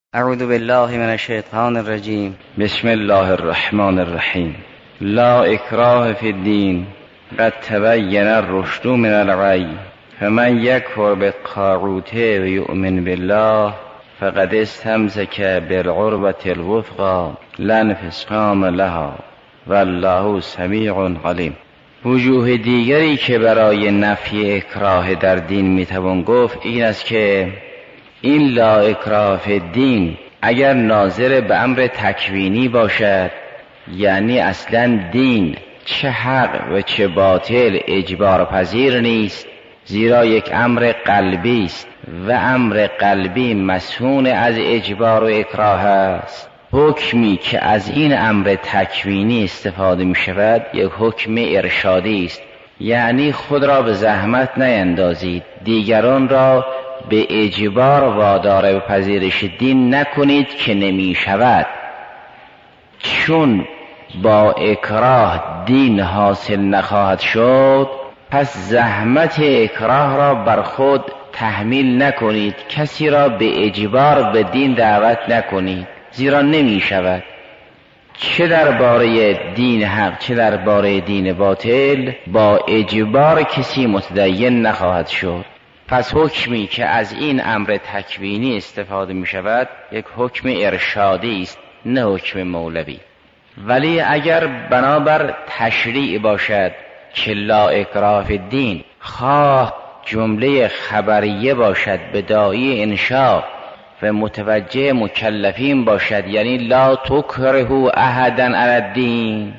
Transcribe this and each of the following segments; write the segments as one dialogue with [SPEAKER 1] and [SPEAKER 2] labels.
[SPEAKER 1] اعوذ بالله من الشیطان الرجیم. بسم الله الرحمن الرحیم. لا اکراه فی الدین قد تبین الرشد من الغی فمن یکفر بالطاغوت و یؤمن بالله فقد استمسک بالعروة الوثقی لا انفصام لها والله سمیع علیم. وجوه دیگری که برای نفی اکراه در دین میتوان گفت این است که این لا اکراه فی الدین اگر ناظر به امر تکوینی باشد، یعنی اصلا دین چه حق و چه باطل اجبار پذیر نیست، زیرا یک امر قلبی است و امر قلبی مسئول از اجبار و اکراه است. حکمی که از این امر تکوینی استفاده می شود یک حکم ارشادی است، یعنی خود را به زحمت نیندازید، دیگران را به اجبار وادار به پذیرش دین نکنید که نمی شود، چون با اکراه دین حاصل نخواهد شد. پس زحمت اکراه را بر خود تحمیل نکنید، کسی را به اجبار به دین دعوت نکنید، زیرا نمی شود. چه درباره دین حق چه درباره دین باطل با اجبار کسی متدین نخواهد شد. پس حکمی که از این امر تکوینی استفاده می شود یک حکم ارشادی است، نه حکم مولوی. ولی اگر بنابر تشریع باشد که لا اکراه فی الدین، خواه جمله خبریه باشد به داعی انشاء و متوجه مکلفین باشد، یعنی لا تکرهوا احدا علی الدین،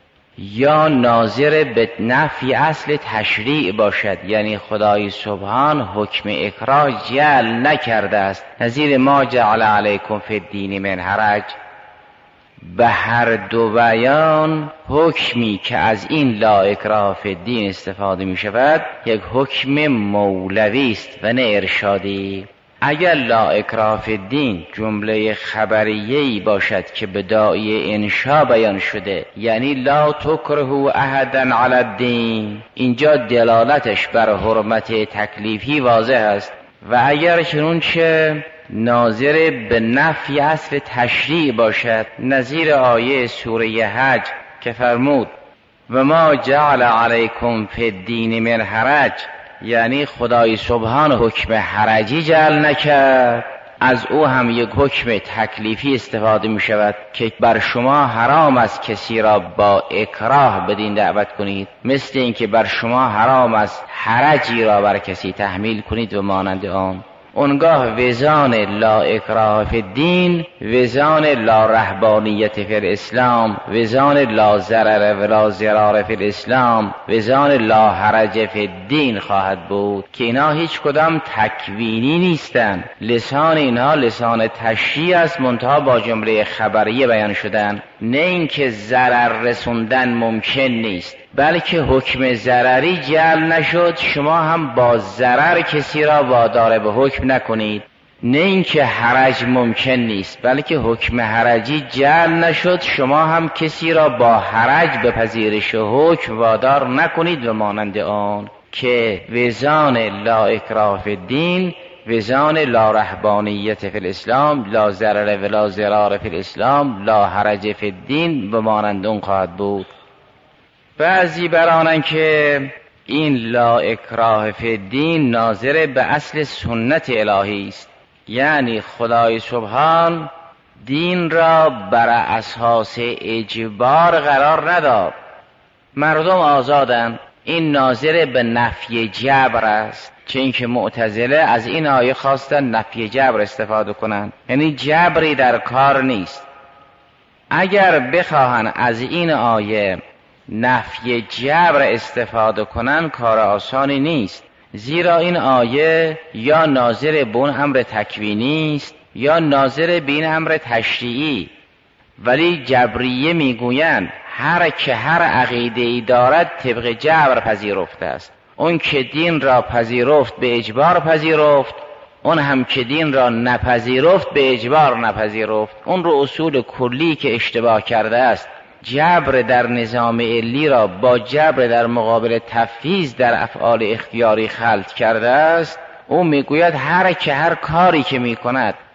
[SPEAKER 1] یا ناظر به نفی اصل تشریع باشد، یعنی خدای سبحان حکم اکراه جعل نکرده است، نظیر ما جعل علیکم فی الدین من حرج. به هر دو بیان حکمی که از این لا اکراه فی الدین استفاده می شود یک حکم مولوی است و نه ارشادی. اگر لا اکراه فی الدین جمله خبریه‌ای باشد که به داعی انشاء بیان شده، یعنی لا تکرهوا احدا علی الدین، اینجا دلالتش بر حرمت تکلیفی واضح است. و اگر چنانچه ناظر به نفی اصل تشریع باشد، نظیر آیه سوره حج که فرمود و ما جعل علیکم فی الدین من حرج، یعنی خدای سبحان حکم حرجی جعل نکرد، از او هم یک حکم تکلیفی استفاده می شود که بر شما حرام است کسی را با اکراه به دین دعوت کنید، مثل اینکه بر شما حرام است حرجی را بر کسی تحمیل کنید و مانند آن. اونگاه وزان لا اکراه فی الدین وزان لا رهبانیت فی الاسلام، وزان لا ضرر ولا ضرار فی الاسلام، وزان لا حرج فی الدین خواهد بود که اینا هیچ کدام تکوینی نیستند. لسان اینها لسان تشریع است، منتها با جمله خبریه بیان شدن، نه اینکه ضرر رسوندن ممکن نیست، بلکه حکم ضرری جعل نشد، شما هم با ضرر کسی را وادار به حکم نکنید. نه اینکه حرج ممکن نیست، بلکه حکم حرجی جعل نشد، شما هم کسی را با حرج به پذیرش حکم وادار نکنید و مانند آن. که وزان لا اکراه فی الدین وزان لا رهبانیت فی الاسلام، لا ضرر ولا ضرار فی الاسلام، لا حرج فی الدین و مانند اون خواهد بود. بعضی برانن که این لا اکراه فی الدین ناظر به اصل سنت الهی است، یعنی خدای سبحان دین را بر اساس اجبار قرار نداد، مردم آزادند. این ناظر به نفی جبر است، چه اینکه معتزله از این آیه خواستن نفی جبر استفاده کنند، یعنی جبری در کار نیست. اگر بخواهند از این آیه نفی جبر استفاده کنن کار آسانی نیست، زیرا این آیه یا ناظر به اون امر تکوینی است یا ناظر به این امر تشریعی. ولی جبریه میگویند هر که هر عقیده‌ای دارد طبق جبر پذیرفته است. اون که دین را پذیرفت به اجبار پذیرفت، اون هم که دین را نپذیرفت به اجبار نپذیرفت. اون رو اصول کلی که اشتباه کرده است، جبر در نظام علی را با جبر در مقابل تفویض در افعال اختیاری خلط کرده است. او میگوید هر که هر کاری که میکند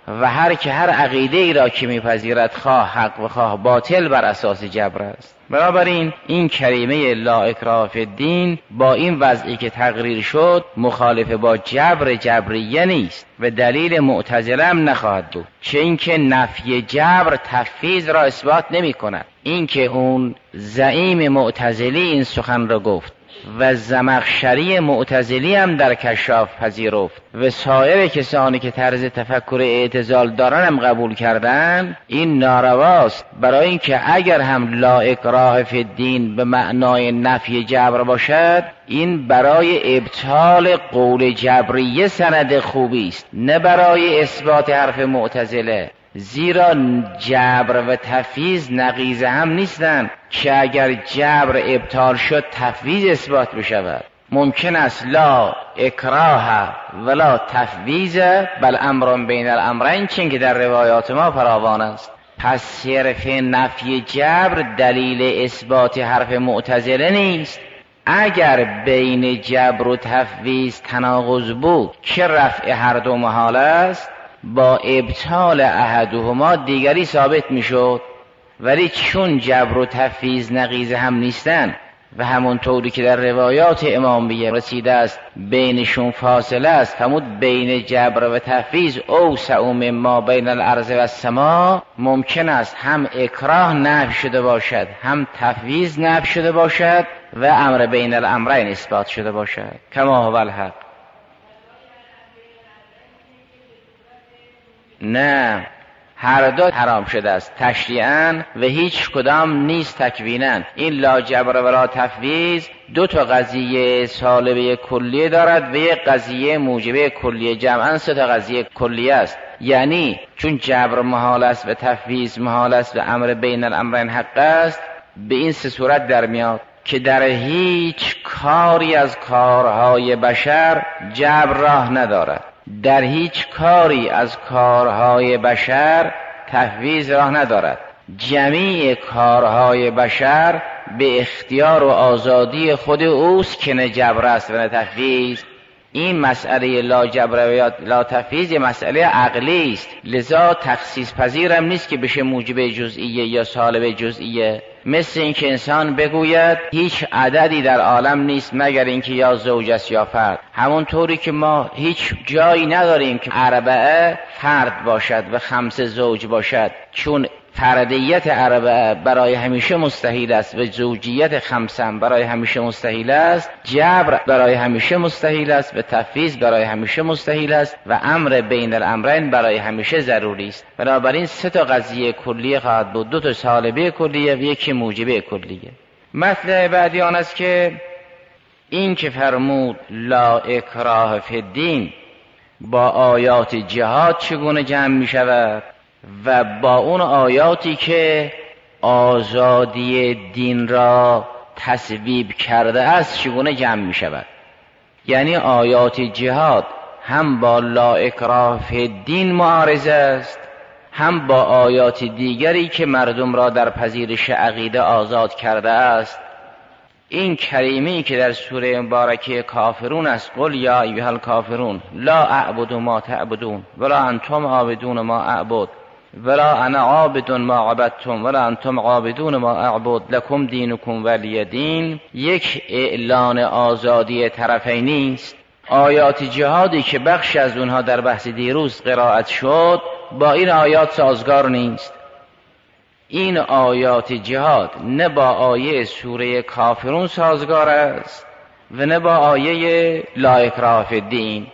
[SPEAKER 1] و هر که هر عقیده ای را که میپذیرد خواه حق و خواه باطل بر اساس جبر است. بنابراین این کریمه لا اکراه فی الدین با این وضعی که تقریر شد مخالف با جبریه نیست و دلیل معتزله هم نخواهد بود، چه اینکه نفی جبر تفویض را اثبات نمی کند. اینکه اون زعیم معتزلی این سخن را گفت و زمخشری معتزلی هم در کشاف پذیرفت و سایر کسانی که طرز تفکر اعتزال دارن هم قبول کردن، این نارواست. برای اینکه اگر هم لا اکراه فی الدین به معنای نفی جبر باشد، این برای ابطال قول جبریه سند خوبی است، نه برای اثبات حرف معتزله. زیرا جبر و تفویض نقیض هم نیستند که اگر جبر ابطال شد تفویض اثبات بشود. ممکن است لا اکراه ولا تفویض بل امر بین الامرین، چون که در روایات ما فراوان است. پس صرف نفی جبر دلیل اثبات حرف معتزله نیست. اگر بین جبر و تفویض تناقض بود که رفع هر دو محال است، با ابطال احدهما دیگری ثابت میشد. ولی چون جبر و تفویض نقیض هم نیستن و همونطوری که در روایات امامیه رسیده است بینشون فاصله است، فرمود بین جبر و تفویض اوسع مما بین الارض و السماء، ممکن است هم اکراه نفی شده باشد هم تفویض نفی شده باشد و امر بین الامرین اثبات شده باشد. کما هو الحق. نه، هر دو حرام شده است تشریعاً و هیچ کدام نیست تکویناً. این لا جبر و لا تفویض دو تا قضیه سالبه کلیه دارد و یک قضیه موجبه کلیه، جمعاً سه تا قضیه کلیه است. یعنی چون جبر محال است و تفویض محال است و امر بین الامرین حق است، به این سه صورت در میاد که در هیچ کاری از کارهای بشر جبر راه ندارد، در هیچ کاری از کارهای بشر تفویض راه ندارد. جمیع کارهای بشر به اختیار و آزادی خود اوست که نه جبر است و نه تفویض. این مسئله لا جبر و لا تفویض مسئله عقلی است، لذا تخصیص پذیرم نیست که بشه موجب جزئیه یا سالب جزئیه. مثل اینکه انسان بگوید هیچ عددی در عالم نیست مگر اینکه یا زوج است یا فرد. همونطوری که ما هیچ جایی نداریم که اربعه فرد باشد و خمسه زوج باشد، چون فردیت اربعه برای همیشه مستحیل است و زوجیت خمسه برای همیشه مستحیل است. جبر برای همیشه مستحیل است و تفویض برای همیشه مستحیل است و امر بین الامرین برای همیشه ضروری است. بنابراین سه تا قضیه کلیه خواهد بود، دو تا سالبه کلیه و یکی موجبه کلیه. مطلب بعدی آن است که این که فرمود لا اکراه فی الدین با آیات جهاد چگونه جمع می شود و با اون آیاتی که آزادی دین را تصویب کرده است چگونه جمع می شود. یعنی آیات جهاد هم با لا اکراه فی الدین معارض است، هم با آیات دیگری که مردم را در پذیرش عقیده آزاد کرده است. این کریمی که در سوره مبارکه کافرون است، قل یا ایها الکافرون لا اعبد ما تعبدون ولا انتم عابدون ما اعبد ولا انا عابد ما عبدتم ولا انتم عابدون ما اعبد لکم دینکم ولی دین، یک اعلان آزادی طرفینی است. آیات جهادی که بخش از اونها در بحث دیروز قرائت شد با این آیات سازگار نیست. این آیات جهاد نه با آیه سوره کافرون سازگار است و نه با آیه لا اکراه فی الدین.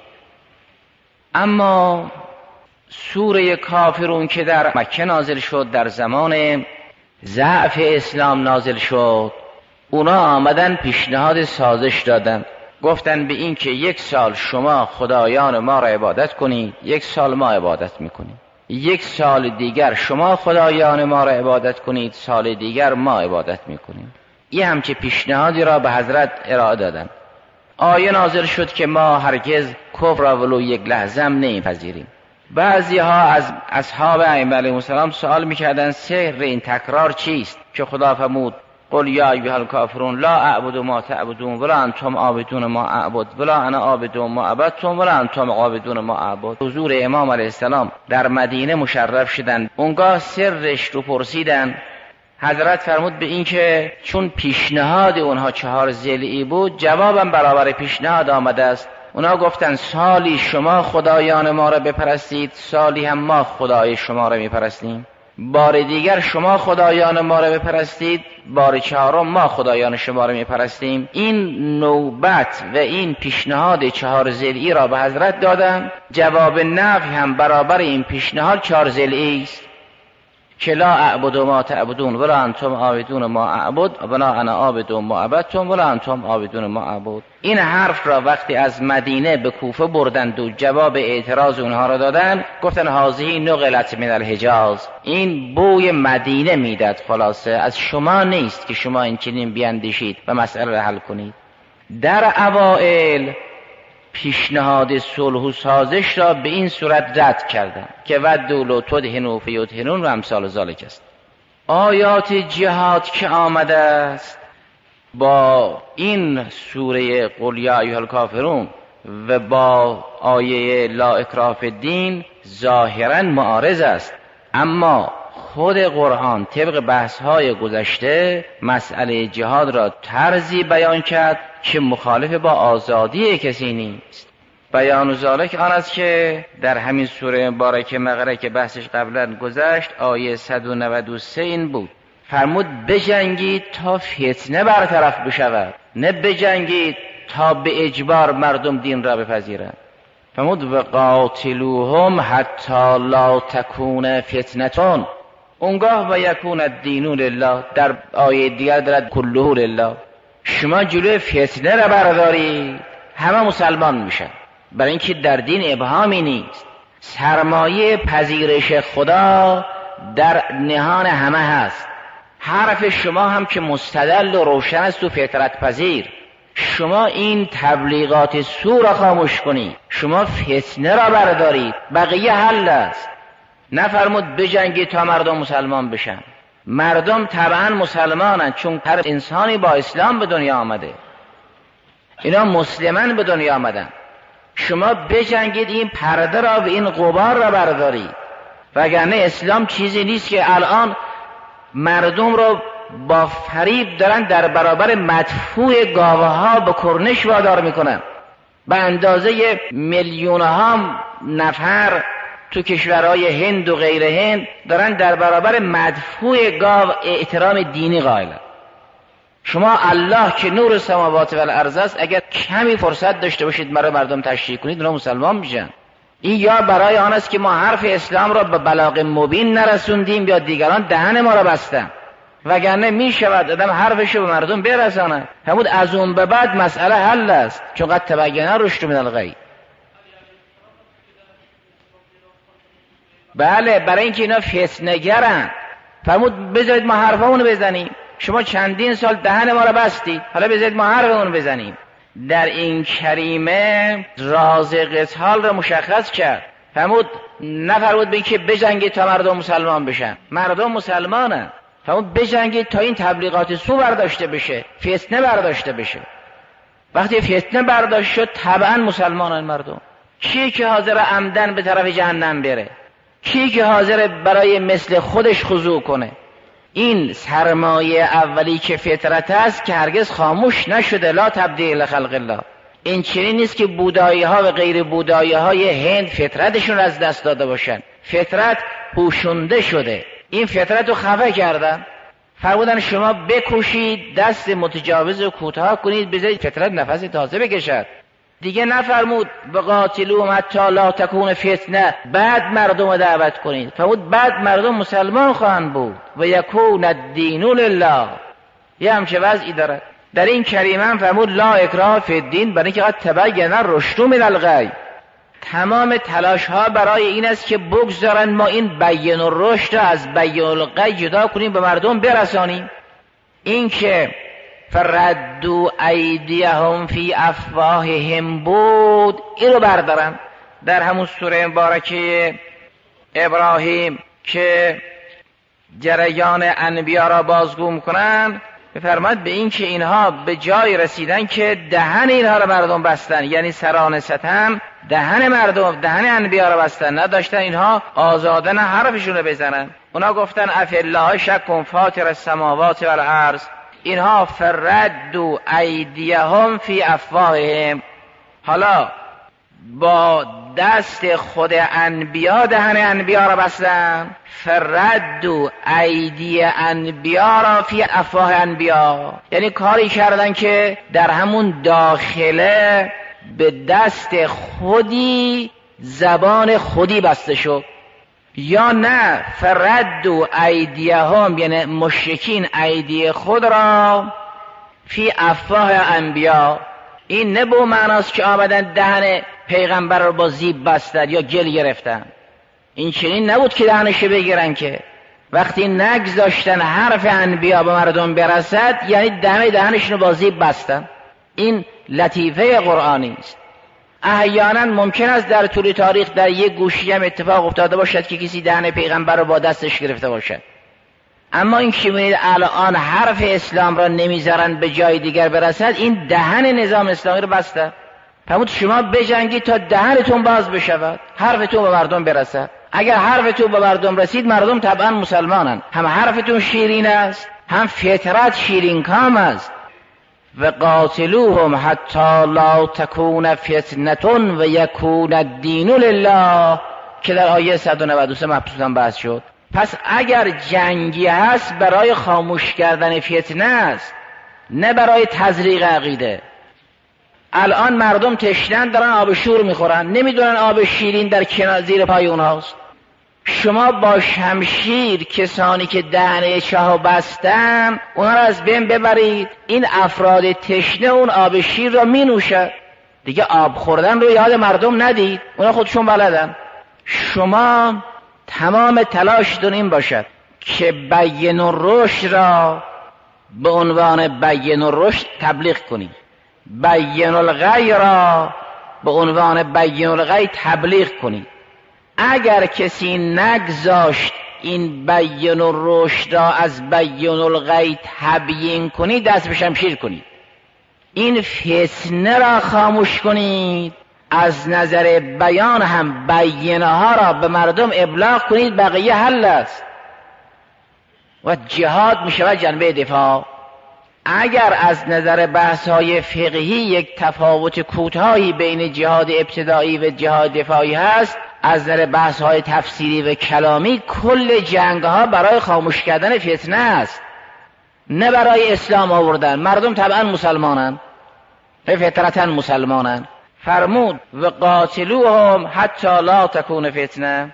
[SPEAKER 1] اما سوره کافرون که در مکه نازل شد، در زمان ضعف اسلام نازل شد، اونا آمدن پیشنهاد سازش دادن، گفتن به این که 1 سال شما خدایان ما را عبادت کنید، 1 سال ما عبادت میکنیم، 1 سال دیگر شما خدایان ما را عبادت کنید، سال دیگر ما عبادت میکنیم. این همچه پیشنهادی را به حضرت ارائه دادن. آیه نازل شد که ما هرگز کفر را ولو یک لحظه هم نمیپذیریم. بعضی ها از اصحاب ائمه علیهم السلام سوال میکردن سر این تکرار چیست که خدا فرمود قل یا ایها الکافرون لا اعبد ما تعبدون ولا انتم عابدون ما اعبد ولا انا عابد ما عبدتم ولا انتم عابدون ما اعبد. حضور امام علیه السلام در مدینه مشرف شدن، اونگاه سرش رو پرسیدن. حضرت فرمود به این که چون پیشنهاد اونها 4 ضلعی بود، جوابم برابر پیشنهاد آمده است. اونا گفتن سالی شما خدایان ما را بپرستید، سالی هم ما خدای شما را میپرستیم. بار دیگر شما خدایان ما را بپرستید، بار 4 ما خدایان شما را میپرستیم. این نوبت و این پیشنهاد 4 ضلعی را به حضرت دادن. جواب نفی هم برابر این پیشنهاد 4 ضلعی است که لا اعبد ما تعبدون ولا انتم عابدون ما اعبد ولا انا عابد ما عبدتم ولا انتم عابدون ما اعبد. این حرف را وقتی از مدینه به کوفه بردند و جواب اعتراض اونها را دادن، گفتن هذه نقلت من الحجاز، این بوی مدینه میداد، خلاصه از شما نیست که شما این چنین بیاندیشید و مسئله را حل کنید. در اوائل پیشنهاد صلح و سازش را به این صورت رد کردند که ودوا لو تدهنوا فیدهنون و امثال ذالک است. آیات جهاد که آمده است با این سوره قل یا ایها الکافرون و با آیه لا اکراه فی الدین ظاهرا معارض است، اما خود قرآن طبق بحث‌های گذشته مسئله جهاد را طرزی بیان کرد که مخالف با آزادی کسی نیست. بیان ذالک آن است که در همین سوره مبارکه بقره که بحثش قبلا گذشت، آیه 193 این بود، فرمود بجنگید تا فتنه برطرف بشود، نه بجنگید تا به اجبار مردم دین را بپذیرند. فرمود و قاتلوهم حتی لا تکون فتنتون، اونگاه و یکون الدین لله، در آیه دیگر دارد کله لله. شما جلوی فتنه را بردارید همه مسلمان میشن، برای اینکه در دین ابهامی نیست. سرمایه پذیرش خدا در نهان همه هست. حرف شما هم که مستدل و روشن است و فطرت پذیر، شما این تبلیغات سو را خاموش کنید، شما فتنه را بردارید، بقیه حل است. نفرمود بجنگید تا مردم مسلمان بشن. مردم طبعا مسلمانند، چون هر انسانی با اسلام به دنیا آمده، اینا مسلمان به دنیا آمدن. شما بجنگید این پرده را و این غبار را بردارید، وگرنه اسلام چیزی نیست که الان مردم رو با فریب دارن در برابر مدفوع گاوه ها به کرنش وادار میکنن. به اندازه میلیونها نفر تو کشورهای هند و غیر هند دارن در برابر مدفوع گاو احترام دینی قائلن. شما الله که نور السماوات و الارض است، اگر کمی فرصت داشته باشید مردم تشریح کنید، اونا مسلمان میشن. این یا برای آن است که ما حرف اسلام را به بلاغ مبین نرسوندیم یا دیگران دهن ما را بستن، وگرنه می شود آدم حرفش به مردم برساند. همون از اون به بعد مسئله حل است، چون قد تبین الرشد من الغی. بله، برای اینکه اینا فتنه‌گرن. فرمود بذارید ما حرفمون بزنیم. شما چندین سال دهن ما را بستید، حالا بذارید ما حرفمون بزنیم. در این کریمه راز قتال را مشخص کرد. فرمود نفرمود به اینکه بجنگید تا مردم مسلمان بشن، مردم مسلمانن. فرمود بجنگید تا این تبلیغات سو برداشته بشه، فتنه برداشته بشه. وقتی فتنه برداشت شد طبعا مسلمانان مردم. کی که حاضر عمدن به طرف جهنم بره؟ کی که حاضر برای مثل خودش خضوع کنه؟ این سرمایه اولی که فطرت است که هرگز خاموش نشده. لا تبدیل خلق الله. این چنین نیست که بودایی ها و غیر بودایی های هند فطرتشون از دست داده باشن. فطرت پوشونده شده. این فطرت رو خفه کردن. فرمودن شما بکوشید دست متجاوز رو کوتاه کنید، بذارید فطرت نفس تازه بکشد. دیگه نفرمود بقاتلوهم حتی لا تکون فتنه، بعد مردم رو دعوت کنید. فرمود بعد مردم مسلمان خواهند بود و یکون الدین لله. یه همچه وضعی داره. در این کریمه فرمود لا اکراه فی الدین، برای اینکه قد تبین الرشد من الغی. تمام تلاش ها برای این است که بگذارن ما این بیان الرشد را از بیان الغی جدا کنیم، به مردم برسانیم. این که فردوا ایدیهم فی افواههم بود، این رو بردارن. در همون سوره مبارکه ابراهیم که جریان انبیا را بازگو میکنن،
[SPEAKER 2] می‌فرماد به این که اینها به جای رسیدن که دهن اینها را مردم بستن، یعنی سران ستم دهن مردم، دهن انبیا را بستن، نداشتن اینها آزادن حرفشون رو بزنن. اونا گفتن اف الله شک فاطر السماوات والارض، اینها فردوا ایدیهم فی افواههم، حالا با دست خود انبیا دهن انبیا را بستن، فردوا ایدی انبیا را فی افواه انبیا، یعنی کاری کردن که در همون داخله به دست خودی زبان خودی بسته شد. یا نه فردوا ایدیهم، یعنی مشرکین ایدی خود را فی افواه انبیا. این نه به معناست که آمدن دهن پیغمبر رو با زیب بستن یا گل گرفتن، این چنین نبود که دهنش بگیرن، که وقتی نگذاشتن حرف انبیا به مردم برسد یعنی دهنشون رو با زیب بستن. این لطیفه قرآنی است. احیانا ممکن است در طول تاریخ در یک گوشی هم اتفاق افتاده باشد که کسی دهن پیغمبر رو با دستش گرفته باشد، اما این که می‌بینید الان حرف اسلام را نمیذارن به جای دیگر برسد، این دهن نظام اسلامی رو بسته. فرمود شما بجنگید تا دهنتون باز بشود، حرفتون به مردم برسد. اگر حرفتون به مردم رسید، مردم طبعا مسلمانن، هم حرفتون شیرین است، هم فطرت شیرین کام است. و قاتلوهم حتی لا تکون فتنة و یکون الدین لله، که در آیه 193 مبسوطا بحث شد. پس اگر جنگی هست برای خاموش کردن فتنه است، نه برای تزریق عقیده. الان مردم تشنن دارن آب شور میخورن، نمیدونن آب شیرین در کنار زیر پای اونهاست. شما با شمشیر کسانی که دهنه چاه بستن اونا را از بین ببرید، این افراد تشنه اون آب شیر را می نوشد. دیگه آب خوردن رو یاد مردم ندید، اونا خودشون بلدن. شما تمام تلاشتون این باشد که بیان الرشد را به عنوان بیان الرشد تبلیغ کنید، بیان الغی را به عنوان بیان الغی تبلیغ کنید. اگر کسی نگذاشت این بیان الرشد را از بیان الغی تبیین کنید، دست به شمشیر کنید، این فتنه را خاموش کنید. از نظر بیان هم بیانه ها را به مردم ابلاغ کنید، بقیه حل است. و جهاد می شود جنبه دفاع. اگر از نظر بحث های فقهی یک تفاوت کوتاهی بین جهاد ابتدایی و جهاد دفاعی هست، از نظر بحث های تفسیری و کلامی کل جنگ ها برای خاموش کردن فتنه است، نه برای اسلام آوردن. مردم طبعا مسلمانن، فطرتا مسلمانن. فرمود و قاتلوهم حتی لا تکون فتنه،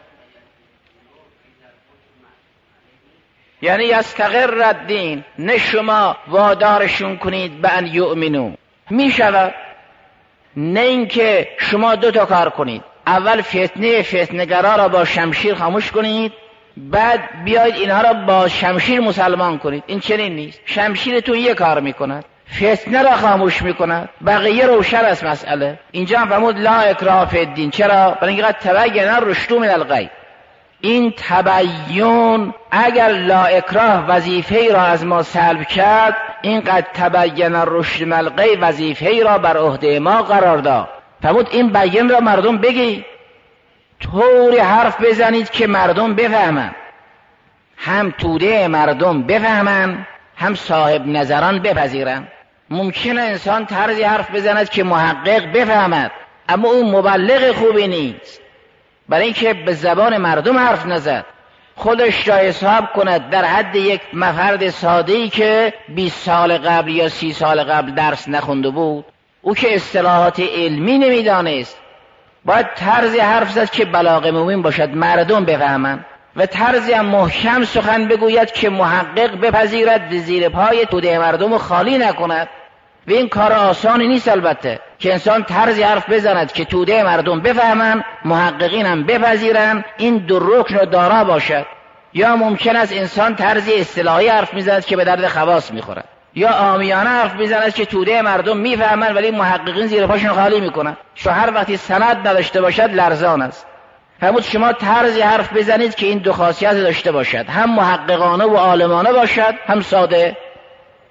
[SPEAKER 2] یعنی یستقر الدین، نه شما وادارشون کنید به ان یؤمنو، می شود. نه اینکه شما دو تا کار کنید، اول فتنه‌گرا را با شمشیر خاموش کنید، بعد بیاید اینها را با شمشیر مسلمان کنید. این چنین نیست. شمشیرتون یک کار میکند، فتنه را خاموش میکند، بقیه روشن است مسئله. اینجا هم فرمود لا اکراه فی الدین. چرا؟ برای اینکه قد تبین الرشد من الغی. این تبیین اگر لا اکراه وظیفه را از ما سلب کرد، این قد تبین الرشد من الغی وظیفه را بر عهده ما قرار داد. فرمود این بیان را مردم بگی، طوری حرف بزنید که مردم بفهمن، هم توده مردم بفهمن، هم صاحب نظران بپذیرن. ممکنه انسان طرزی حرف بزند که محقق بفهمد، اما اون مبلغ خوبی نیست، برای اینکه به زبان مردم حرف نزد، خودش را حساب کند در حد یک فرد ساده‌ای که 20 سال قبل یا 30 سال قبل درس نخونده بود، او که اصطلاحات علمی نمیدانست، باید طرزی حرف زد که بلاغه مبین باشد، مردم بفهمند، و طرزی هم محکم سخن بگوید که محقق بپذیرد و زیر پای توده مردم خالی نکند. و این کار آسانی نیست البته که انسان طرزی حرف بزند که توده مردم بفهمند، محققین هم بپذیرند، این دو رکن رو دارا باشد. یا ممکن است انسان طرزی اصطلاحی حرف میزند که به درد خواص میخورد، یا عامیانه حرف میزند که توده مردم میفهمند ولی محققین زیر پاشون خالی میکنند. چون هر وقتی سند نداشته باشد لرزان است. فرمود شما طرزی حرف بزنید که این دو خاصیت داشته باشد، هم محققانه و عالمانه باشد، هم ساده.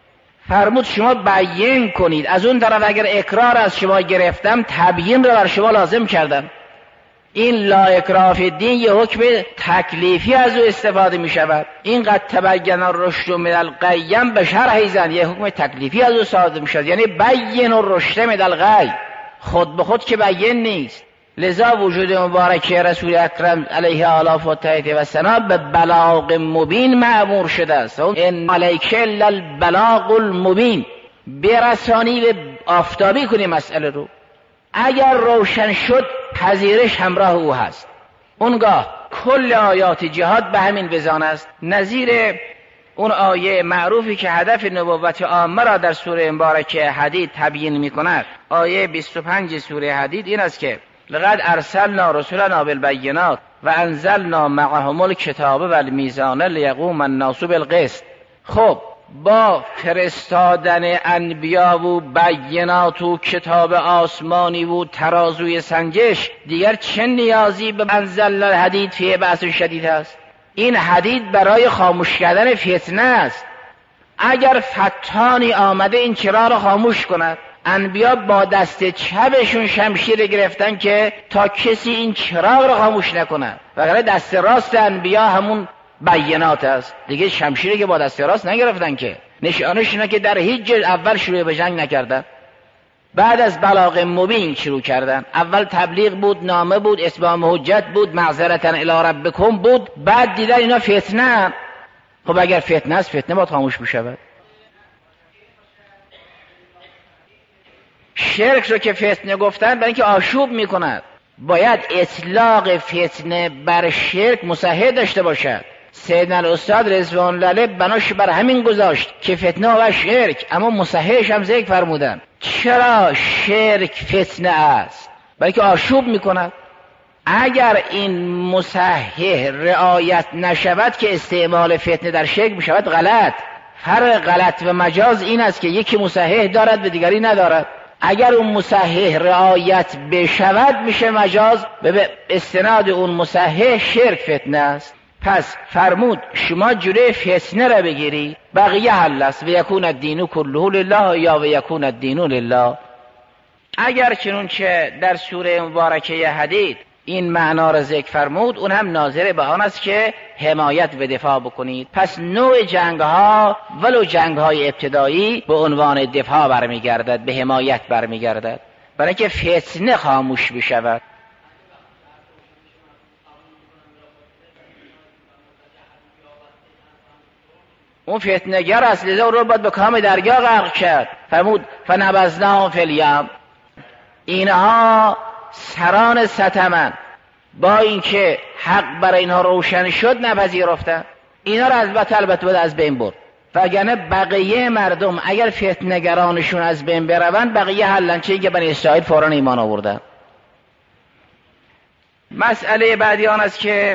[SPEAKER 2] فرمود شما بیان کنید. از اون طرف اگر اقرار از شما گرفتم تبیین را بر شما لازم کردم. این لا اکراه فی الدین یه حکم تکلیفی از او استفاده می شود. این قد تبین الرشد من الغی به شرح زن یه حکم تکلیفی از او صادر می شود، یعنی بین الرشد من الغی، خود به خود که بیان نیست. لذا وجود مبارک رسول اکرم علیه آلاف و تحیط و سنا به بلاغ مبین مأمور شده است. ان علیک الا البلاغ المبین، برسانی و آفتابی کنی مسئله رو. اگر روشن شد پذیرش همراه او هست. اونگاه کل آیات جهاد به همین وزان است. نظیر اون آیه معروفی که هدف نبوت عامه را در سوره مبارکه حدید تبیین می کند، آیه 25 سوره حدید این است که لقد ارسلنا رسولنا بالبینات و انزلنا معهم الکتاب والمیزان لیقوم الناس بالقسط. خب با فرستادن انبیا و بینات و کتاب آسمانی و ترازوی سنجش دیگر چه نیازی به انزلنا الحدید فیه بأس شدید است؟ این حدید برای خاموش کردن فتنه است. اگر فتانی آمده این چراغ را خاموش کند، انبیا با دست چپشون شمشیر گرفتن که تا کسی این چراغ را خاموش نکند، وگرنه دست راست انبیا همون بینات است. دیگه شمشیری که با دست راست نگرفتن که نشانش اینه که در هیچ جای اول شروع به جنگ نکردن، بعد از بلاغ مبین شروع کردن. اول تبلیغ بود، نامه بود، اتمام حجت بود، معذرتا الی ربکم بود، بعد دیدن اینا فتنه. خب اگر فتنه است فتنه باید خاموش بشود. شرک رو که فتنه گفتن برای اینکه آشوب میکند، باید اطلاق فتنه بر شرک مصحح داشته باشد. سیدنا الاستاد رضوان الله علیه بناش بر همین گذاشت که فتنه و شرک، اما مصححش هم ذکر فرمودن. چرا شرک فتنه است؟ برای که آشوب میکند. اگر این مصحح رعایت نشود که استعمال فتنه در شرک بشود غلط. فرق غلط و مجاز این است که یکی مصحح دارد و دیگری ندارد. اگر اون مصحح رعایت بشود میشه مجاز، به استناد اون مصحح شرک فتنه است. پس فرمود شما جلوی فتنه را بگیری، بقیه حل است. و یکون الدین کله لله یا و یکون الدین لله. اگر چنانچه در سوره مبارکه حدید این معنا را ذکر فرمود، اون هم ناظر به آن است که حمایت و دفاع بکنید. پس نوع جنگ ها ولو جنگ های ابتدایی به عنوان دفاع برمیگردد، به حمایت برمیگردد، برای که فتنه خاموش بشود. اون فتنه‌گر است، لذا رو باید به کام درگاه غرق کرد. فرمود فنبذناه فی الیم. اینها سران ستمن، با اینکه حق برای اینها روشن شد نپذیرفتن. اینا را البته باید از بین برد. وگرنه بقیه مردم اگر فتنه‌گرانشون از بین بروند بقیه حلن، چه که بنی اسرائیل فوراً ایمان آوردن. مسئله بعدی آن است که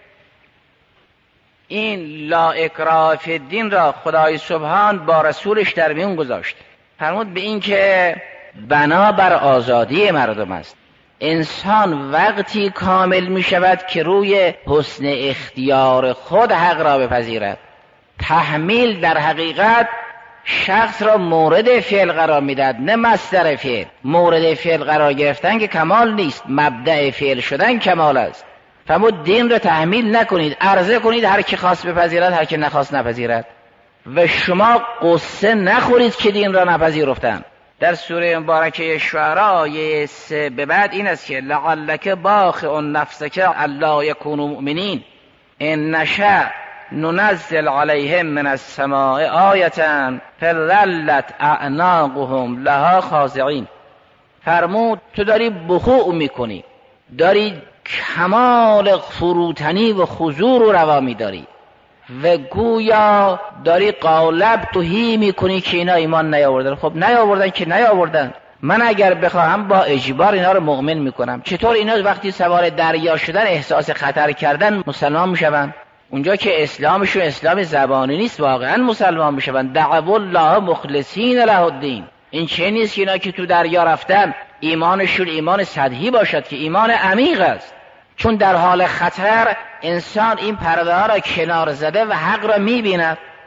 [SPEAKER 2] این لا اکراه فی الدین را خدای سبحان با رسولش در میون گذاشت. فرمود به این که بنا بر آزادی مردم است. انسان وقتی کامل می شود که روی حسن اختیار خود حق را بپذیرد. تحمیل در حقیقت شخص را مورد فعل قرار میدهد، نه مصدر فعل. مورد فعل قرار گرفتن که کمال نیست، مبدأ فعل شدن کمال است. فرمود دین را تحمیل نکنید، عرضه کنید، هر کی خواست بپذیرد، هر کی نخواست نپذیرد. و شما قصه نخورید که دین را نپذیرفتند. در سوره مبارکه شعراء آیه 3 به بعد این است که لعلک باخع نفسک الا یکونوا مؤمنین ان نشأ ننزل علیهم من السماء آیة فظلت اعناقهم لها خاضعین. فرمود تو داری بخوع میکنی، داری کمال فروتنی و خضوع رو روا میداری و گویا داری قالب توهی میکنی که اینا ایمان نیاوردن. خب نیاوردن که نیاوردن، من اگر بخواهم با اجبار اینا رو مؤمن میکنم. چطور اینا وقتی سوار دریا شدن احساس خطر کردن مسلمان میشون؟ اونجا که اسلامشون اسلام زبانی نیست، واقعا مسلمان میشون. دعوا الله مخلصین له الدین. این چه نیست که اینا که تو دریا رفتن ایمانشون ایمان سطحی باشد، که ایمان عمیق است. چون در حال خطر انسان این پرده ها را کنار زده و حق را میبیند.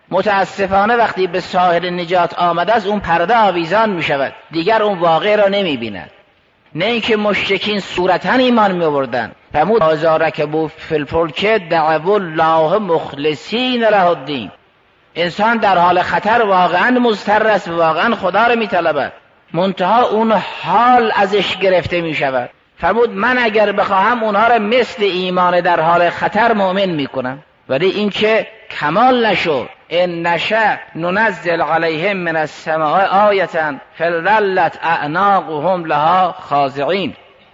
[SPEAKER 2] متاسفانه وقتی به ساحل نجات آمده است اون پرده آویزان می شود، دیگر اون واقع را نمی بیند. نه اینکه مشرکین صورتا ایمان می آوردند. فرمود اذا رکبوا فی الفلک دعوا الله مخلصین له الدین. انسان در حال خطر واقعا مضطر است و واقعا خدا را می طلبد، منتها اون حال ازش گرفته می شود. فرمود من اگر بخواهم اونها را مثل ایمان در حال خطر مؤمن می کنم، ولی اینکه کمال نشد. ان نشأ ننزل علیهم من السماء آیة فظلت اعناقهم لها خاضعین.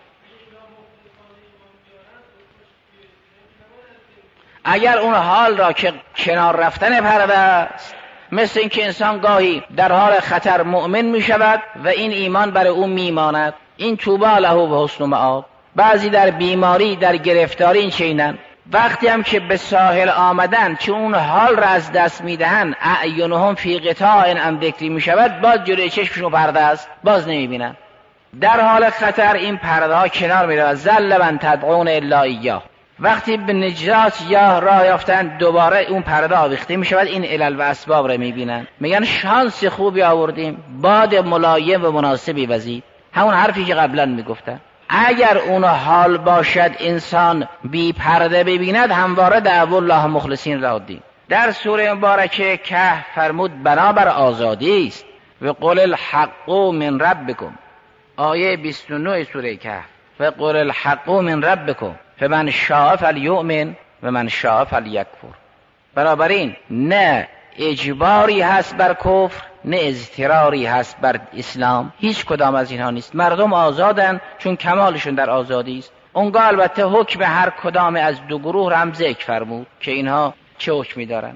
[SPEAKER 2] اگر اون حال را که کنار رفتن پرده است، مثل اینکه انسان گاهی در حال خطر مؤمن می شود و این ایمان برای او می ماند، این طوبی له و حسن مآب. بعضی در بیماری در گرفتاری این چینن، وقتی هم که به ساحل آمدن چون اون حال را از دست میدهن اعینهم فی غطاء عن ذکری می شود، باز جلوی چشمشون پرده است، باز نمی بینن. در حال خطر این پرده ها کنار می رود. ذل من تدعون الا ایاه. وقتی به نجات یا راه یافتن دوباره اون پرده آویخته می شود، این علل و اسباب را می بینن، میگن شانس خوبی آوردیم، باد ملایم و مناسبی وزید. همون حرفی که قبلا می گفتن. اگر اون حال باشد انسان بی پرده ببیند، همواره دعوا الله مخلصین له الدین. در سوره مبارکه کهف فرمود بنابر آزادی است و قل الحق من ربکم. آیه 29 سوره کهف و قل الحق من ربکم فمن شاء فلیؤمن و من شاء فلیکفر. بنابراین نه اجباری هست بر کفر، نه اضطراری هست بر اسلام، هیچ کدام از اینها نیست. مردم آزادن چون کمالشون در آزادی است. اونگاه البته حکم هر کدام از دو گروه را هم ذکر فرمود که اینها چه حکمی دارن.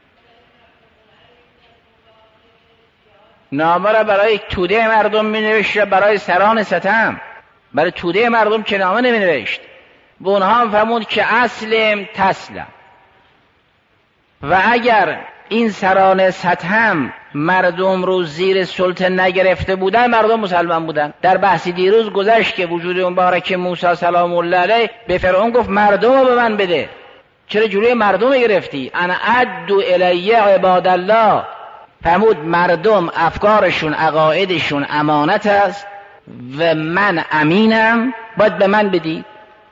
[SPEAKER 2] نامه را برای توده مردم می نوشت، برای سران ستم. برای توده مردم که نامه نمی نوشت. به اونها هم فرمود که اسلم تسلم. و اگر این سران ستم مردم رو زیر سلطه نگرفته بودن، مردم مسلمان بودن. در بحث دیروز گذشت که وجود مبارک موسی سلام الله علیه به فرعون گفت مردم رو به من بده، چرا جلوی مردم گرفتی؟ انا ادعو الی عباد الله. فرمود مردم افکارشون عقایدشون امانت است و من امینم، باید به من بدی.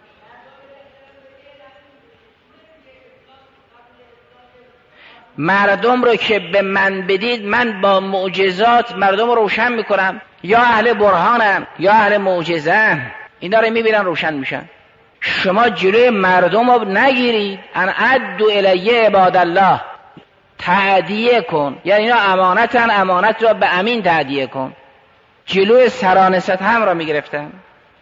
[SPEAKER 2] مردم رو که به من بدید، من با معجزات مردم رو روشن میکنم. یا اهل برهانم یا اهل معجزه، اینا رو میبینن روشن میشن. شما جلوی مردم رو نگیرید. ان ادعو الی عباد الله، تعدیه کن، یعنی اینا امانتن، امانت را به امین تعدیه کن. جلوی سران ستم را میگرفتن.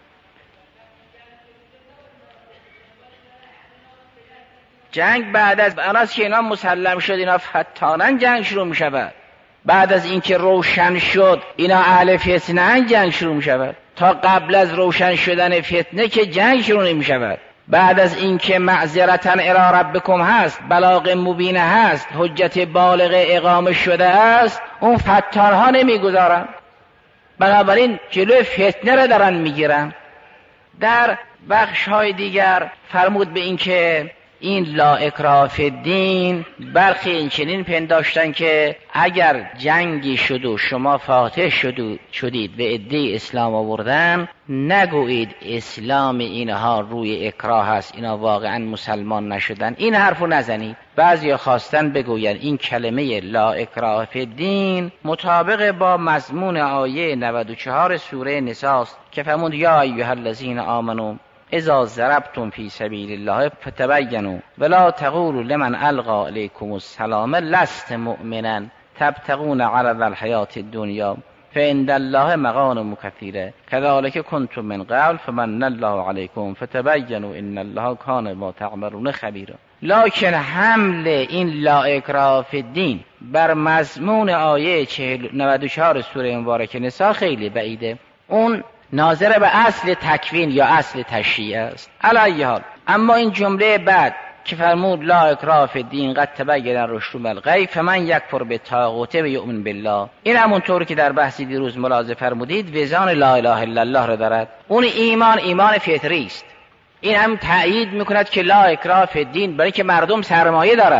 [SPEAKER 2] جنگ بعد از آناست که اینا مسلم شد، اینا فتانن، جنگ شروع می شود. بعد از اینکه روشن شد اینا اهل فتنه، جنگ شروع می شود. تا قبل از روشن شدن فتنه که جنگ شروع نمی شود. بعد از اینکه معذرتا الی ربکم هست، بلاغ مبین هست، حجت بالغ اقامه شده است، اون فتانها نمی گذارن. بنابراین جلوی فتنه را دارن می گیرن. در بخش های دیگر فرمود به اینکه این لا اکراه فی الدین، برخی این چنین پنداشتن که اگر جنگی شد و شما فاتح شدید و عده اسلام آوردن، نگویید اسلام اینها روی اکراه است، اینا واقعا مسلمان نشدن. این حرفو نزنید. بعضی خواستن بگوین این کلمه لا اکراه فی الدین مطابق با مضمون آیه 94 سوره نساء است که فرمود یا ایها الذین آمنوا اذا ضربتم فی سبیل الله فتبینوا ولا تقولوا لمن القی الیکم السلام لست مؤمنا تبتغون عرض الحیات الدنیا فعند الله مغانم کثیره کذلک کنتم من قبل فمن الله علیکم فتبینوا ان الله کان بما تعملون خبیرا. لکن حمل این لا اکراه فی الدین بر مضمون آیه 94 سوره مبارکه نساء خیلی بعیده. اون ناظر به اصل تکوین یا اصل تشریع است. علی حال، اما این جمله بعد که فرمود لا اکراه فی الدین قد تبین الرشد من الغی فمن یکفر بالطاغوت و یؤمن بالله، این همونطور که در بحث دیروز ملاحظه فرمودید وزان لا اله الا الله را دارد. اون ایمان فطری است. این هم تأیید میکند که لا اکراه فی الدین، برای که مردم سرمایه دارن.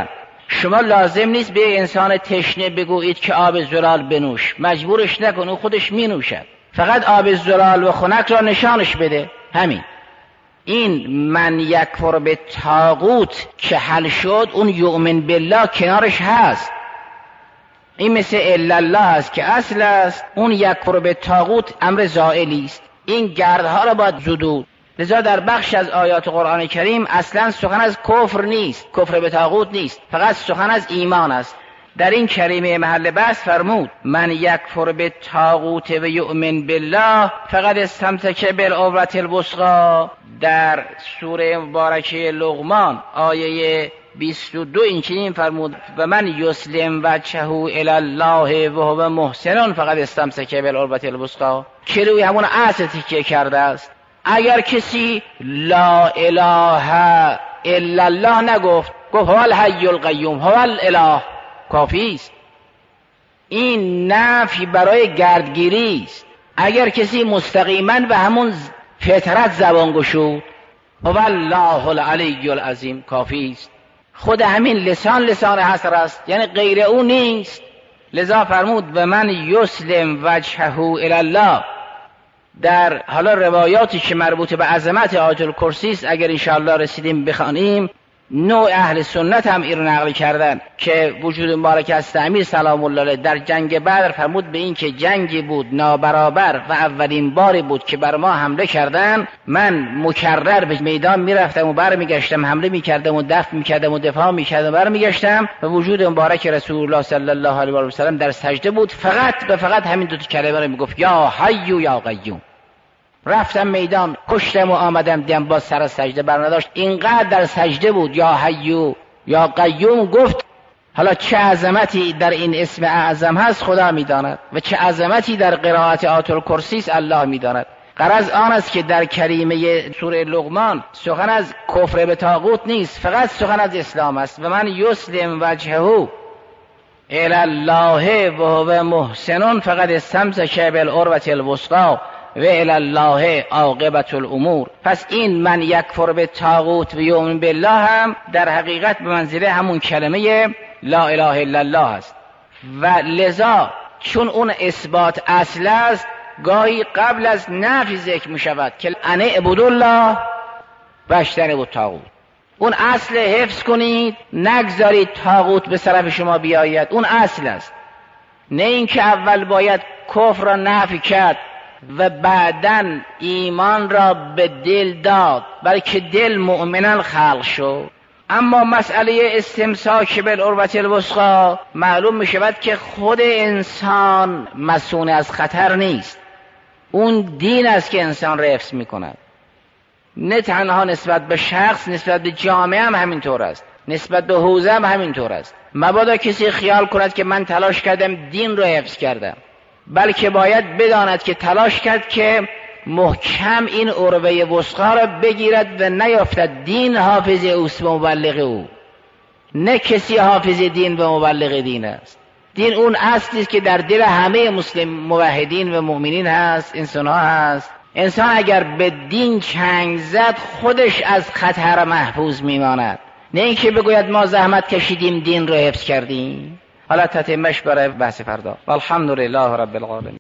[SPEAKER 2] شما لازم نیست به انسان تشنه بگویید که آب زلال بنوش، مجبورش نکن، او خودش می نوشد. فقط آب زلال و خنک را نشانش بده، همین. این من یکفر به طاغوت که حل شد، اون یؤمن بالله کنارش هست. این مثل الا الله است که اصل است، اون یکفر به طاغوت امر زائلی است. این گردها را باید زدود. لذا در بخش از آیات قرآن کریم اصلا سخن از کفر نیست، کفر به طاغوت نیست، فقط سخن از ایمان است. در این کریمه محل بحث فرمود من یکفر به طاغوت و یؤمن بالله فقد استمسک بالعروة الوثقی. در سوره مبارکه لقمان آیه 22 این چنین فرمود و من یسلم وجهه الی الله و هو محسن فقد استمسک بالعروة الوثقی، که روی همون اصل تکیه کرده است. اگر کسی لا اله الا الله نگفت، گفت هو الحی القیوم هو الاله، کافی است. این نفی برای گردگیری است. اگر کسی مستقیما به همون فطرت زبان گشود، هو الله العلی العظیم، کافی است. خود همین لسان حسر است، یعنی غیر او نیست. لذا فرمود و من یسلم وجهه الی الله. در حالا روایاتی که مربوط به عظمت آیت الکرسی است، اگر انشاءالله رسیدیم بخوانیم، نوع اهل سنت هم این رو نقل کردن که وجود مبارک از امیر سلام الله علیه در جنگ بدر فرمود به این که جنگی بود نابرابر و اولین باری بود که بر ما حمله کردن، من مکرر به میدان میرفتم و برمیگشتم، حمله میکردم و دفع میکردم و دفاع میکردم و برمیگشتم و وجود مبارک رسول الله صلی الله علیه و سلم در سجده بود، فقط همین دو تا کلمه رو میگفت یا حی یا قیوم. رفتم میدان، کشتم و آمدم دیم، باز سر سجده برنداشت. اینقدر در سجده بود یا حی یا قیوم گفت. حالا چه عظمتی در این اسم اعظم هست خدا میداند و چه عظمتی در قرائت آیت الکرسی است الله میداند. غرض آن است که در کریمه سوره لقمان سخن از کفر به طاغوت نیست، فقط سخن از اسلام است. و من یسلم وجهه الی الله و هو محسن فقد استمسک بالعروة الوثقی و الی الله عاقبة الامور. پس این من یکفر به طاغوت و یؤمن بالله هم در حقیقت به منزله همون کلمه لا اله الا الله است. و لذا چون اون اثبات اصل است، گاهی قبل از نفی ذکر می شود که ان اعبدوا الله و اجتنبوا الطاغوت. اون اصل حفظ کنید، نگذارید طاغوت به طرف شما بیاید. اون اصل است، نه اینکه اول باید کفر را نفی کرد و بعداً ایمان را به دل داد، بلکه دل مؤمناً خلق شد. اما مسئله استمساک بالعروة الوثقی معلوم می شود که خود انسان مسئول از خطر نیست، اون دین است که انسان را حفظ می کند. نه تنها نسبت به شخص، نسبت به جامعه هم همینطور است، نسبت به حوزه هم همینطور است. مبادا کسی خیال کند که من تلاش کردم دین را حفظ کردم، بلکه باید بداند که تلاش کرد که محکم این عروة وثقی را بگیرد و نیافتد دین حافظ اوست و مبلغ او. نه کسی حافظ دین و مبلغ دین است. دین اون اصلی است که در دل همه مسلم موحدین و مؤمنین هست، انسان ها هست. انسان اگر به دین چنگ زد خودش از خطر محفوظ میماند، نه اینکه بگوید ما زحمت کشیدیم دین را حفظ کردیم. حالا تتمش برای بحث فردا. والحمدلله رب العالمین.